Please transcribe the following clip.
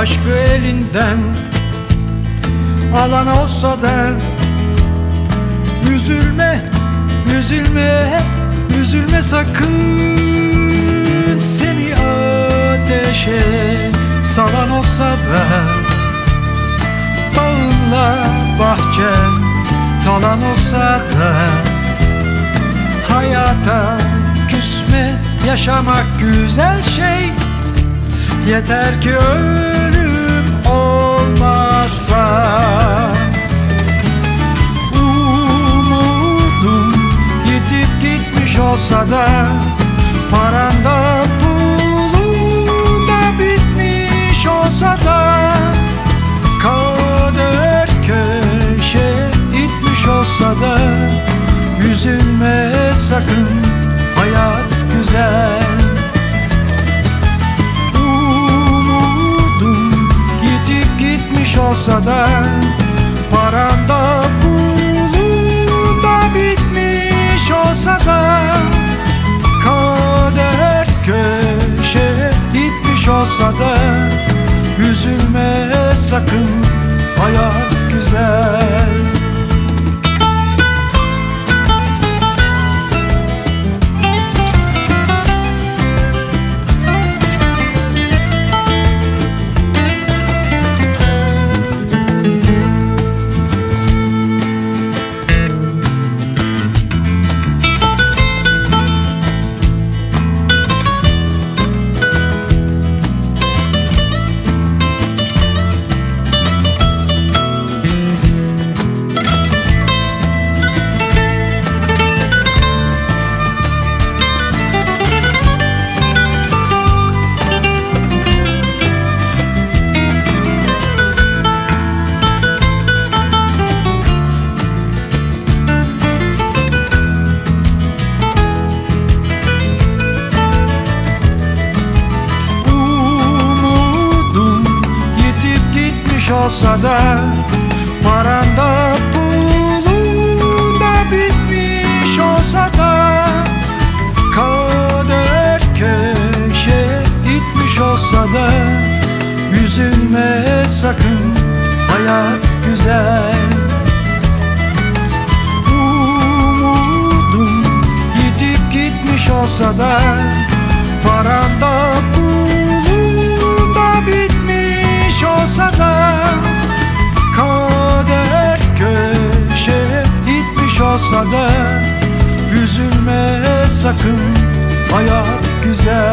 aşkı elinden alan olsa da üzülme, üzülme, üzülme sakın. Seni ateşe salan olsa da bağınla bahçen talan olsa da hayata küsme, yaşamak güzel şey. Yeter ki ölüm olmazsa. Umudum yitip gitmiş olsa da paranda pulu da bitmiş olsa da kader köşe itmiş olsa da üzülme sakın, hayat güzel. Olsa da paranda pulu da bitmiş olsa da kader köşe itmiş olsa da üzülme sakın, hayat güzel. Olsa da paranda pulu da bitmiş olsa da kader köşe itmiş olsa da üzülme sakın, hayat güzel. Umudum yitip gitmiş olsa da paranda pulu da bitmiş olsa da kader köşe itmiş olsa da üzülme sakın, hayat güzel.